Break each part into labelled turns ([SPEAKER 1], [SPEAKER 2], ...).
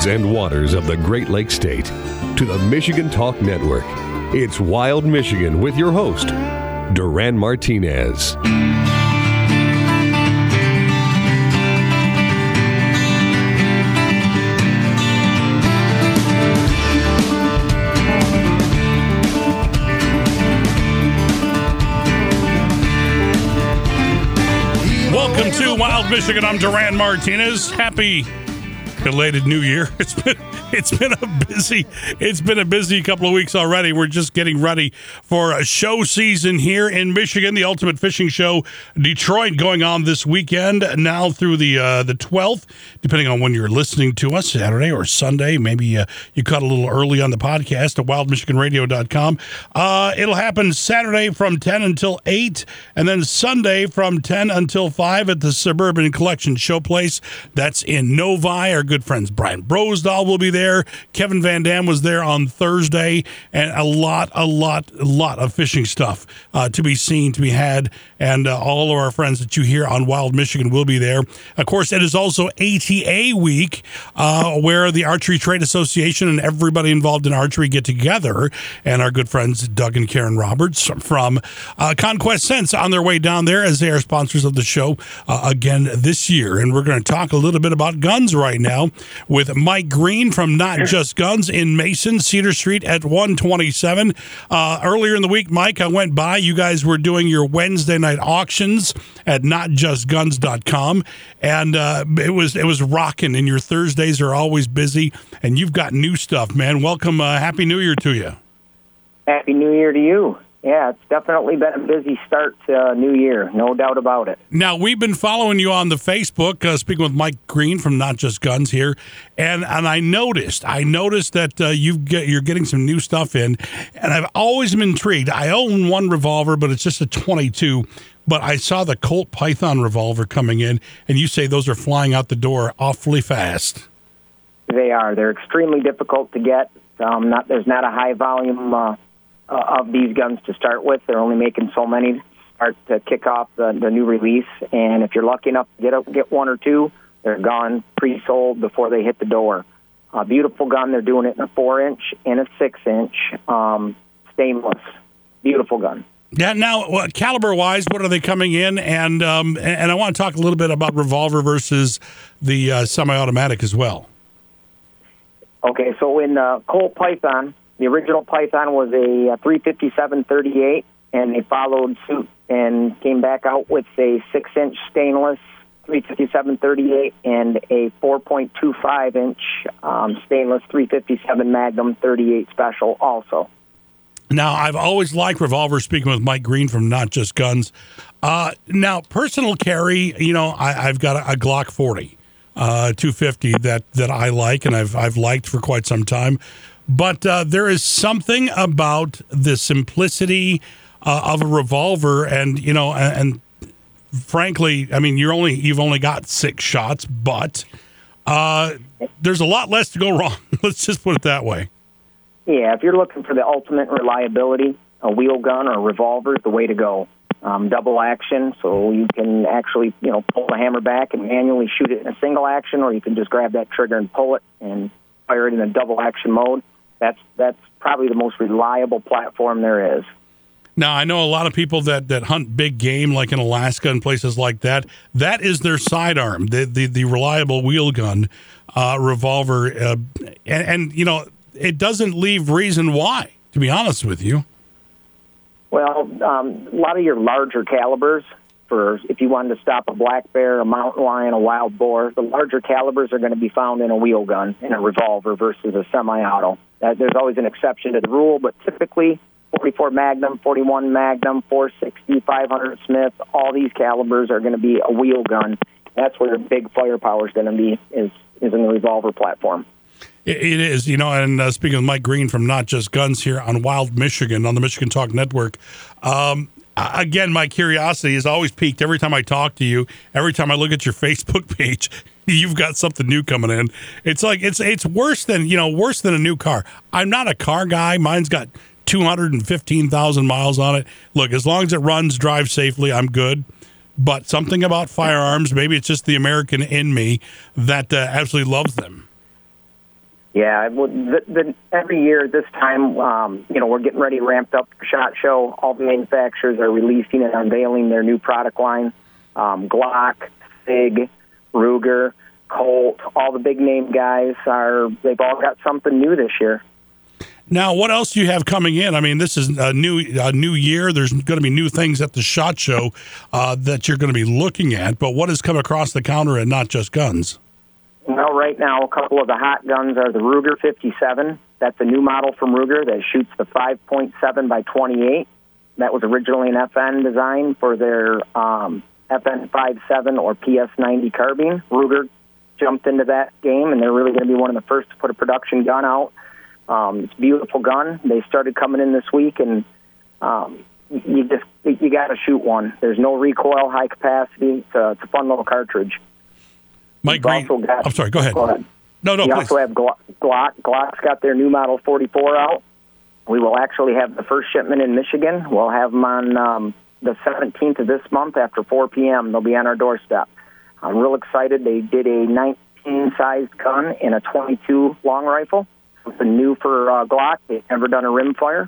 [SPEAKER 1] and waters of the Great Lakes State to the Michigan Talk Network. It's Wild Michigan with your host, Duran Martinez.
[SPEAKER 2] Welcome to Wild Michigan. I'm Duran Martinez. Happy belated New Year. It's been a busy couple of weeks already. We're just getting ready for a show season here in Michigan. The Ultimate Fishing Show Detroit going on this weekend now through the 12th, depending on when you're listening to us, Saturday or Sunday. Maybe you caught a little early on the podcast at wildmichiganradio.com. It'll happen Saturday from 10 until 8, and then Sunday from 10 until 5 at the Suburban Collection Showplace. That's in Novi. Our good friends Brian Brosdahl will be there. Kevin Van Dam was there on Thursday, and a lot of fishing stuff to be seen, to be had, and all of our friends that you hear on Wild Michigan will be there. Of course, it is also ATA week, where the Archery Trade Association and everybody involved in archery get together, and our good friends Doug and Karen Roberts from Conquest Scents on their way down there as they are sponsors of the show again this year. And we're going to talk a little bit about guns right now with Mike Green from Not Just Guns in Mason, Cedar Street at 127. Earlier in the week, Mike, I went by. You guys were doing your Wednesday night auctions at notjustguns.com, and it was rocking, and your Thursdays are always busy, and you've got new stuff, man. Welcome. Happy New Year to you.
[SPEAKER 3] Happy New Year to you. Yeah, it's definitely been a busy start to New Year, no doubt about it.
[SPEAKER 2] Now, we've been following you on the Facebook, speaking with Mike Green from Not Just Guns here, and I noticed that you're getting some new stuff in, and I've always been intrigued. I own one revolver, but it's just a 22, but I saw the Colt Python revolver coming in, and you say those are flying out the door awfully fast.
[SPEAKER 3] They are. They're extremely difficult to get. There's not a high volume of these guns to start with. They're only making so many to kick off the new release, and if you're lucky enough to get one or two, they're gone, pre-sold before they hit the door. Beautiful gun. They're doing it in a 4-inch and a 6-inch stainless. Beautiful gun.
[SPEAKER 2] Yeah. Now, caliber-wise, what are they coming in? And I want to talk a little bit about revolver versus the semi-automatic as well.
[SPEAKER 3] Okay, so in Colt Python, the original Python was a 357-38, and they followed suit and came back out with a 6-inch stainless 357-38 and a 4.25-inch stainless 357 Magnum 38 Special also.
[SPEAKER 2] Now, I've always liked revolvers, speaking with Mike Green from Not Just Guns. Now, personal carry, I've got a Glock 40, 250 that I like, and I've liked for quite some time. But there is something about the simplicity of a revolver, and frankly, I mean, you've only got 6 shots, but there's a lot less to go wrong. Let's just put it that way.
[SPEAKER 3] Yeah, if you're looking for the ultimate reliability, a wheel gun or a revolver is the way to go. Double action, so you can actually pull the hammer back and manually shoot it in a single action, or you can just grab that trigger and pull it and fire it in a double action mode. That's probably the most reliable platform there is.
[SPEAKER 2] Now, I know a lot of people that hunt big game, like in Alaska and places like that. That is their sidearm, the reliable wheel gun revolver. And it doesn't leave reason why, to be honest with you.
[SPEAKER 3] Well, a lot of your larger calibers, for if you wanted to stop a black bear, a mountain lion, a wild boar, the larger calibers are going to be found in a wheel gun, in a revolver versus a semi-auto. There's always an exception to the rule, but typically 44 Magnum, 41 Magnum, 460, 500 Smith, all these calibers are going to be a wheel gun. That's where big firepower is going to be, is in the revolver platform.
[SPEAKER 2] It is, and speaking of Mike Green from Not Just Guns here on Wild Michigan, on the Michigan Talk Network, again, my curiosity is always piqued every time I talk to you, every time I look at your Facebook page. You've got something new coming in. It's like it's worse than a new car. I'm not a car guy. Mine's got 215,000 miles on it. Look, as long as it runs, drives safely, I'm good. But something about firearms, maybe it's just the American in me that absolutely loves them.
[SPEAKER 3] Yeah, every year this time, we're getting ready, ramped up for SHOT Show. All the manufacturers are releasing and unveiling their new product line. Glock, SIG, Ruger, Colt, all the big name guys they've all got something new this year.
[SPEAKER 2] Now, what else do you have coming in? I mean, this is a new year. There's going to be new things at the SHOT Show that you're going to be looking at. But what has come across the counter at Not Just Guns?
[SPEAKER 3] Well, right now, a couple of the hot guns are the Ruger 57. That's a new model from Ruger that shoots the 5.7 by 28. That was originally an FN design for their FN 57 or PS90 carbine. Ruger jumped into that game, and they're really going to be one of the first to put a production gun out. It's a beautiful gun. They started coming in this week, and you got to shoot one. There's no recoil, high capacity. It's a fun little cartridge.
[SPEAKER 2] Mike Green. I'm sorry. Go ahead. No,
[SPEAKER 3] we
[SPEAKER 2] please.
[SPEAKER 3] Also have Glock. Glock's got their new Model 44 out. We will actually have the first shipment in Michigan. We'll have them on the 17th of this month after 4 p.m. They'll be on our doorstep. I'm real excited. They did a 19-sized gun and a 22 long rifle. Something new for Glock. They've never done a rimfire.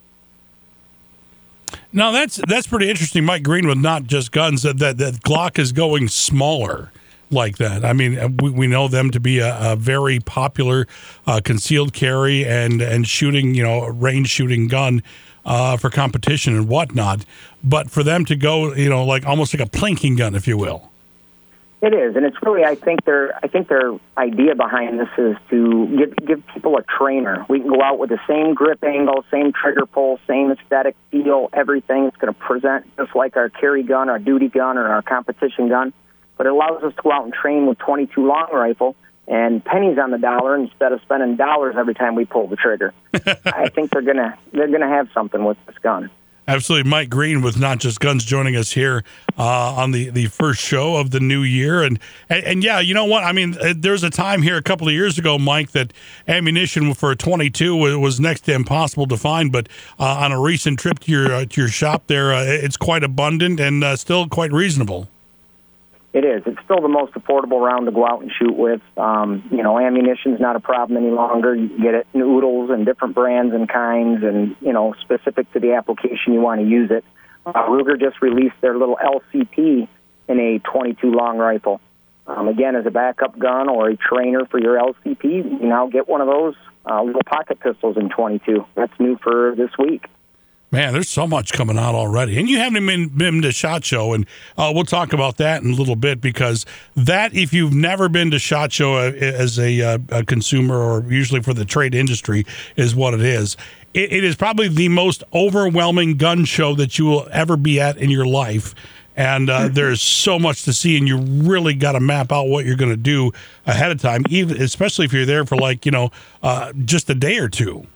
[SPEAKER 2] Now, that's pretty interesting, Mike Green, with Not Just Guns, that Glock is going smaller like that. I mean, we know them to be a very popular concealed carry and shooting, range shooting gun for competition and whatnot. But for them to go, like almost like a plinking gun, if you will.
[SPEAKER 3] It is, and it's really, I think their idea behind this is to give people a trainer. We can go out with the same grip angle, same trigger pull, same aesthetic feel, everything. It's going to present just like our carry gun, our duty gun, or our competition gun. But it allows us to go out and train with 22 long rifle and pennies on the dollar instead of spending dollars every time we pull the trigger. I think they're gonna have something with this gun.
[SPEAKER 2] Absolutely. Mike Green with Not Just Guns joining us here on the first show of the new year. And yeah, you know what? I mean, there's a time here a couple of years ago, Mike, that ammunition for a 22 was next to impossible to find. But on a recent trip to your shop there, it's quite abundant and still quite reasonable.
[SPEAKER 3] It is. It's still the most affordable round to go out and shoot with. Ammunition's not a problem any longer. You can get it in oodles and different brands and kinds and, specific to the application you want to use it. Ruger just released their little LCP in a 22 long rifle. Again, as a backup gun or a trainer for your LCP, you now get one of those little pocket pistols in 22. That's new for this week.
[SPEAKER 2] Man, there's so much coming out already. And you haven't been to SHOT Show, and we'll talk about that in a little bit, because that, if you've never been to SHOT Show as a consumer or usually for the trade industry, is what it is. It is probably the most overwhelming gun show that you will ever be at in your life. And there's so much to see, and you really got to map out what you're going to do ahead of time, especially if you're there for just a day or two.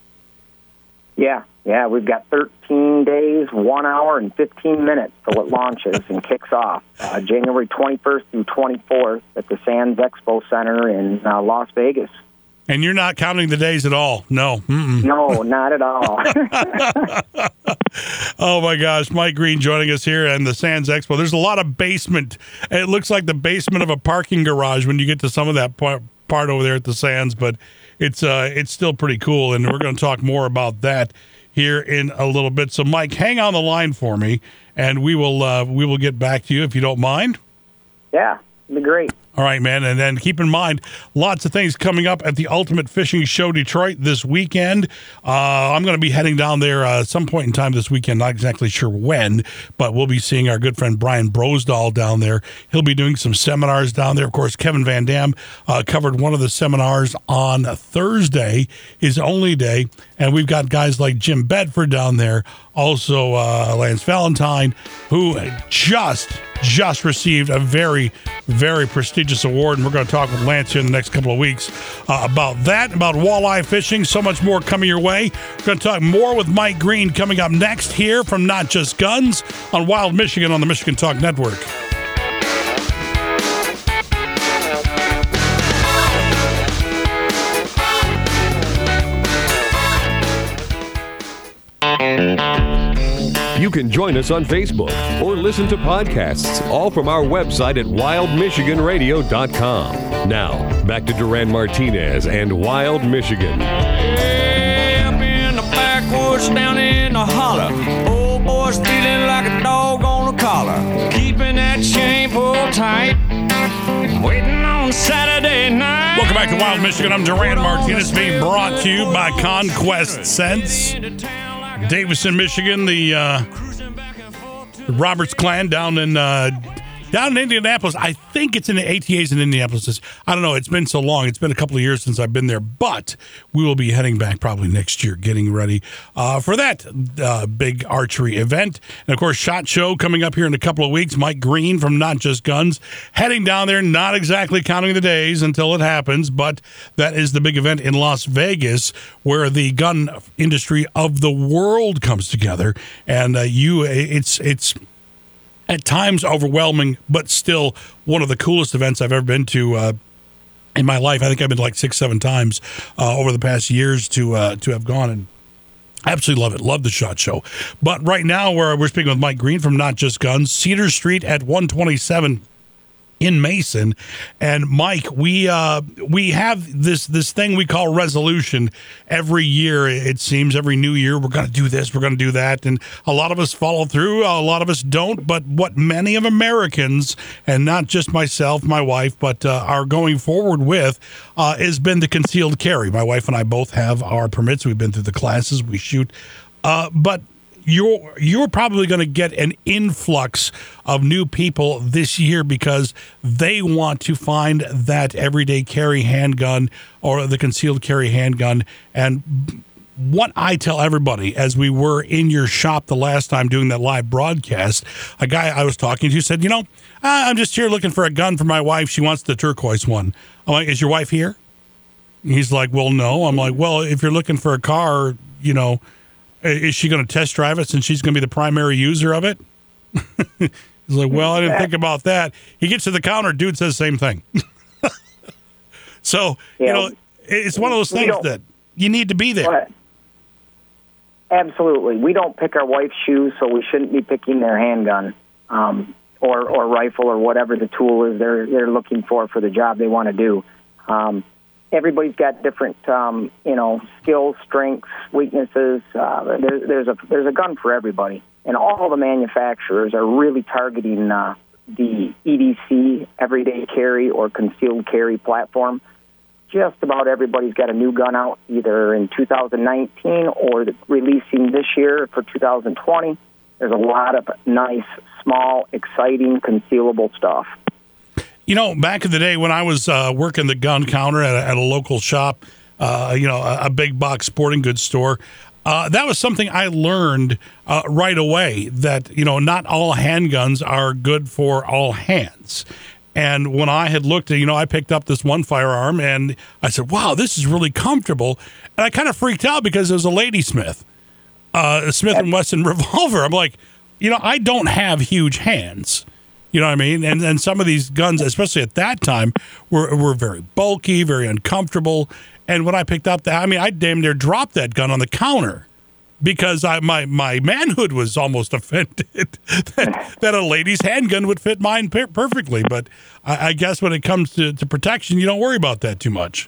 [SPEAKER 3] Yeah, we've got 13 days, 1 hour, and 15 minutes till it launches and kicks off. January 21st through 24th at the Sands Expo Center in Las Vegas.
[SPEAKER 2] And you're not counting the days at all? No. Mm-mm.
[SPEAKER 3] No, not at all.
[SPEAKER 2] Oh, my gosh. Mike Green joining us here in the Sands Expo. There's a lot of basement. It looks like the basement of a parking garage when you get to some of that part over there at the Sands, but it's still pretty cool, and we're going to talk more about that here in a little bit. So, Mike, hang on the line for me, and we will get back to you if you don't mind.
[SPEAKER 3] Yeah, it'd be great.
[SPEAKER 2] All right, man. And then keep in mind, lots of things coming up at the Ultimate Fishing Show Detroit this weekend. I'm going to be heading down there at some point in time this weekend. Not exactly sure when, but we'll be seeing our good friend Brian Brosdahl down there. He'll be doing some seminars down there. Of course, Kevin Van Dam covered one of the seminars on Thursday, his only day. And we've got guys like Jim Bedford down there, also Lance Valentine, who just received a very, very prestigious award. And we're going to talk with Lance here in the next couple of weeks about that, about walleye fishing, so much more coming your way. We're going to talk more with Mike Green coming up next here from Not Just Guns on Wild Michigan on the Michigan Talk Network.
[SPEAKER 1] You can join us on Facebook or listen to podcasts, all from our website at wildmichiganradio.com. Now, back to Duran Martinez and Wild Michigan.
[SPEAKER 4] Hey, up in the backwoods, down in the holler. Old boy's feeling like a dog on a collar. Keeping that chain pulled tight. Waiting on Saturday night.
[SPEAKER 2] Welcome back to Wild Michigan. I'm Duran Martinez, being brought to you by Conquest Scents. Davison, Michigan, the Roberts clan down in Indianapolis. I think it's in the ATAs in Indianapolis. I don't know. It's been so long. It's been a couple of years since I've been there, but we will be heading back probably next year, getting ready for that big archery event. And, of course, SHOT Show coming up here in a couple of weeks. Mike Green from Not Just Guns heading down there, not exactly counting the days until it happens, but that is the big event in Las Vegas where the gun industry of the world comes together. And it's at times overwhelming, but still one of the coolest events I've ever been to in my life. I think I've been like 6-7 times over the past years to have gone, and I absolutely love it. Love the SHOT Show. But right now we're speaking with Mike Green from Not Just Guns, Cedar Street at 127 in Mason. And Mike, we have this thing we call resolution every year. It seems every new year we're going to do this, we're going to do that, and a lot of us follow through, a lot of us don't. But what many of Americans, and not just myself, my wife, but are going forward with has been the concealed carry. My wife and I both have our permits. We've been through the classes, we shoot, but you're probably going to get an influx of new people this year because they want to find that everyday carry handgun or the concealed carry handgun. And what I tell everybody, as we were in your shop the last time doing that live broadcast, a guy I was talking to said, I'm just here looking for a gun for my wife. She wants the turquoise one. I'm like, is your wife here? He's like, well, no. I'm like, well, if you're looking for a car, is she going to test drive it since she's going to be the primary user of it? He's like, well, I didn't think about that. He gets to the counter, dude says the same thing. So, it's one of those things that you need to be there.
[SPEAKER 3] Absolutely. We don't pick our wife's shoes, so we shouldn't be picking their handgun or rifle or whatever the tool is they're looking for the job they want to do. Everybody's got different, skills, strengths, weaknesses. There's a gun for everybody, and all the manufacturers are really targeting the EDC, everyday carry or concealed carry platform. Just about everybody's got a new gun out, either in 2019 or releasing this year for 2020. There's a lot of nice, small, exciting, concealable stuff.
[SPEAKER 2] Back in the day when I was working the gun counter at a local shop, a big box sporting goods store, that was something I learned right away, that, not all handguns are good for all hands. And when I had looked at, I picked up this one firearm and I said, wow, this is really comfortable. And I kind of freaked out because it was a Ladysmith, Smith & Wesson revolver. I'm like, I don't have huge hands. You know what I mean? And some of these guns, especially at that time, were very bulky, very uncomfortable. And when I picked up I damn near dropped that gun on the counter because my manhood was almost offended that a lady's handgun would fit mine perfectly. But I guess when it comes to protection, you don't worry about that too much.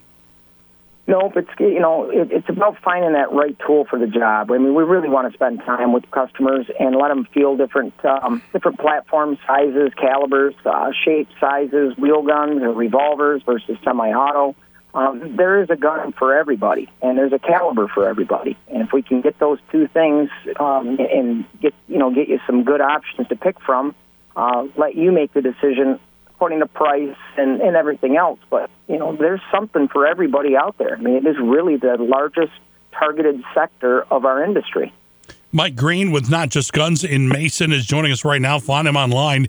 [SPEAKER 3] No, it's about finding that right tool for the job. I mean, we really want to spend time with customers and let them feel different platforms, sizes, calibers, shapes, sizes, wheel guns or revolvers versus semi-auto. There is a gun for everybody, and there's a caliber for everybody. And if we can get those two things and get you some good options to pick from, let you make the decision according to price and everything else. But, there's something for everybody out there. I mean, it is really the largest targeted sector of our industry.
[SPEAKER 2] Mike Green with Not Just Guns in Mason is joining us right now. Find him online,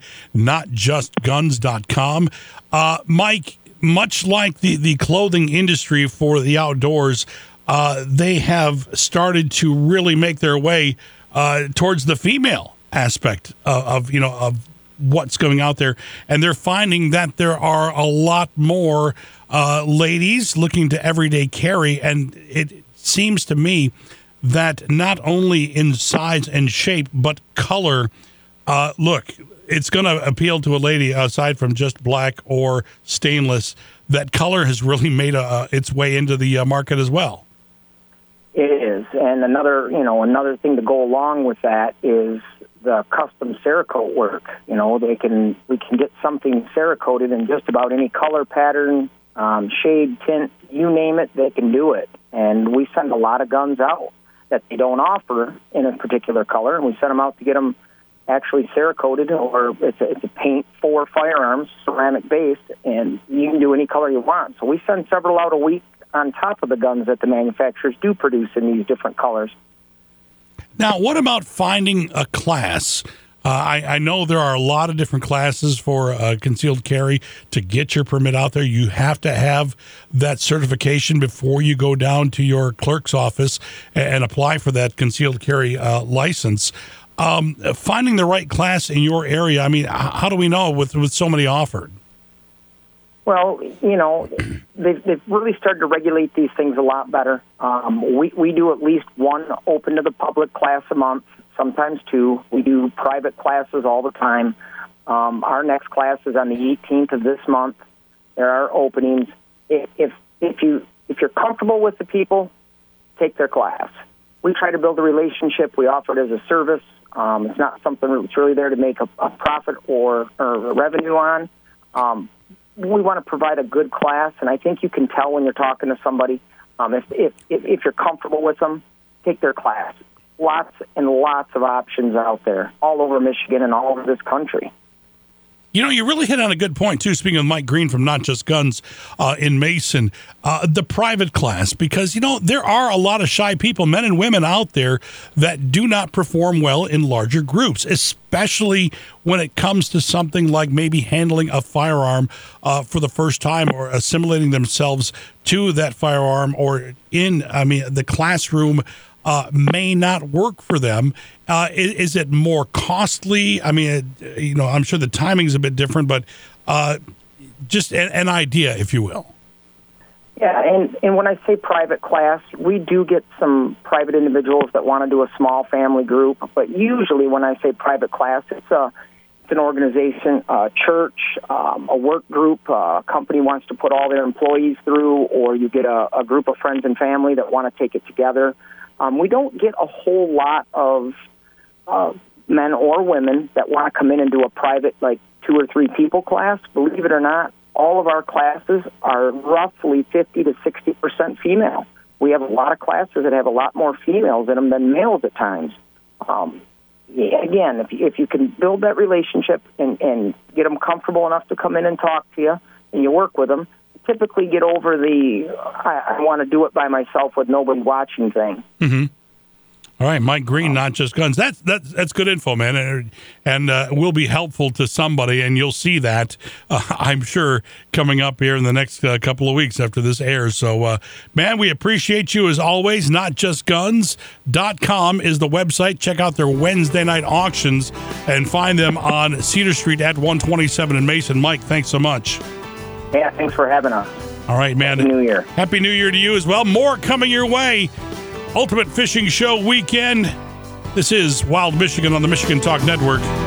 [SPEAKER 2] notjustguns.com. Mike, much like the clothing industry for the outdoors, they have started to really make their way towards the female aspect of what's going out there, and they're finding that there are a lot more ladies looking to everyday carry, and it seems to me that not only in size and shape, but color, look, it's going to appeal to a lady aside from just black or stainless. That color has really made its way into the market as well.
[SPEAKER 3] It is. And another thing to go along with that is the custom Cerakote work. We can get something Cerakoted in just about any color pattern, shade, tint, you name it, they can do it. And we send a lot of guns out that they don't offer in a particular color, and we send them out to get them actually Cerakoted, or it's a paint for firearms, ceramic based, and you can do any color you want. So we send several out a week on top of the guns that the manufacturers do produce in these different colors.
[SPEAKER 2] Now, what about finding a class? I know there are a lot of different classes for concealed carry. To get your permit out there, you have to have that certification before you go down to your clerk's office and apply for that concealed carry license. Finding the right class in your area, I mean, how do we know with so many offered?
[SPEAKER 3] Well, they've really started to regulate these things a lot better. We do at least one open to the public class a month, sometimes two. We do private classes all the time. Our next class is on the 18th of this month. There are openings. If you're comfortable with the people, take their class. We try to build a relationship. We offer it as a service. It's not something that's really there to make a profit or revenue on. We want to provide a good class, and I think you can tell when you're talking to somebody. If you're comfortable with them, take their class. Lots and lots of options out there, all over Michigan and all over this country.
[SPEAKER 2] You really hit on a good point, too, speaking of Mike Green from Not Just Guns in Mason, the private class, because, there are a lot of shy people, men and women out there that do not perform well in larger groups, especially when it comes to something like maybe handling a firearm for the first time or assimilating themselves to that firearm or the classroom may not work for them. Is it more costly? I mean, I'm sure the timing is a bit different, but just an idea, if you will.
[SPEAKER 3] Yeah, and when I say private class, we do get some private individuals that want to do a small family group, but usually when I say private class, it's an organization, a church, a work group, a company wants to put all their employees through, or you get a group of friends and family that want to take it together. We don't get a whole lot of men or women that want to come in and do a private, 2 or 3 people class. Believe it or not, all of our classes are roughly 50 to 60% female. We have a lot of classes that have a lot more females in them than males at times. Again, if you can build that relationship and get them comfortable enough to come in and talk to you, and you work with them, typically get over I want to do it by myself with nobody watching thing.
[SPEAKER 2] Mm-hmm. All right, Mike Green, Not Just Guns. That's good info, man, and will be helpful to somebody, and you'll see that, I'm sure, coming up here in the next couple of weeks after this airs. So, man, we appreciate you as always. NotJustGuns.com is the website. Check out their Wednesday night auctions and find them on Cedar Street at 127 in Mason. Mike, thanks so much.
[SPEAKER 3] Yeah, thanks for having us.
[SPEAKER 2] All right, man.
[SPEAKER 3] Happy New Year.
[SPEAKER 2] Happy New Year to you as well. More coming your way. Ultimate Fishing Show weekend. This is Wild Michigan on the Michigan Talk Network.